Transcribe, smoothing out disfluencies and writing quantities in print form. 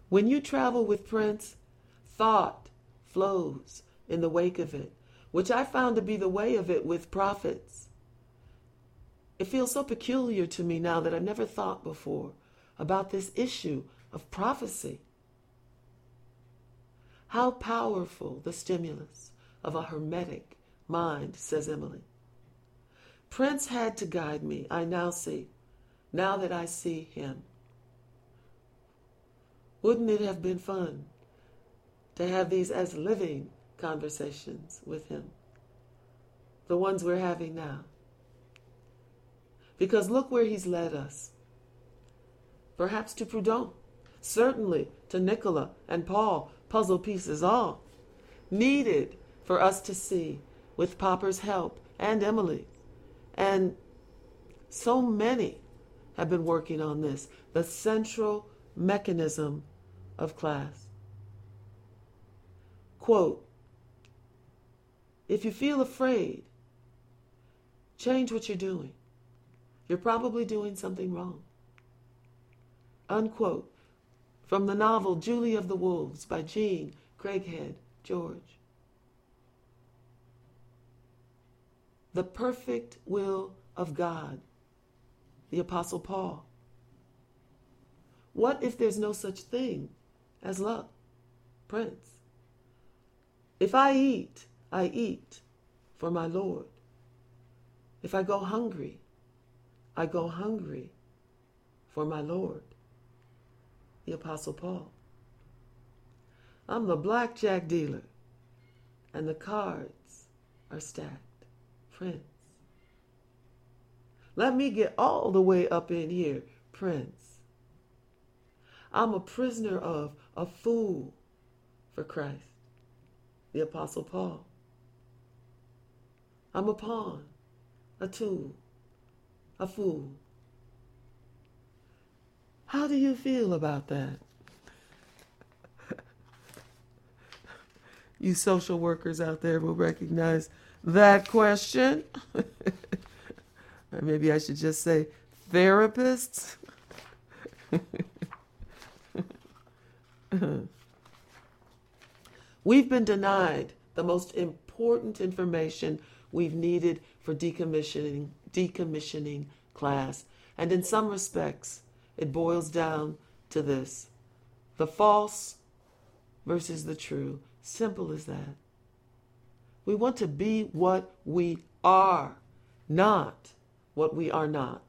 When you travel with Prince, thought flows in the wake of it, which I found to be the way of it with prophets. It feels so peculiar to me now that I've never thought before about this issue of prophecy. How powerful the stimulus of a hermetic mind, says Emily. Prince had to guide me, I now see, now that I see him. Wouldn't it have been fun to have these as living conversations with him? The ones we're having now. Because look where he's led us. Perhaps to Proudhon, certainly to Nicola and Paul, puzzle pieces all, needed for us to see with Popper's help and Emily. And so many have been working on this, the central mechanism of class. Quote, if you feel afraid, change what you're doing. You're probably doing something wrong. Unquote. From the novel Julie of the Wolves by Jean Craighead George. The perfect will of God, the Apostle Paul. What if there's no such thing as luck? Prince. If I eat for my Lord. If I go hungry for my Lord. The Apostle Paul. I'm the blackjack dealer, and the cards are stacked. Prince. Let me get all the way up in here, Prince. I'm a prisoner of a fool for Christ. The Apostle Paul. I'm a pawn, a tool, a fool. How do you feel about that? You social workers out there will recognize that question. Or maybe I should just say therapists. We've been denied the most important information we've needed for decommissioning class. And in some respects, it boils down to this: the false versus the true. Simple as that. We want to be what we are, not what we are not.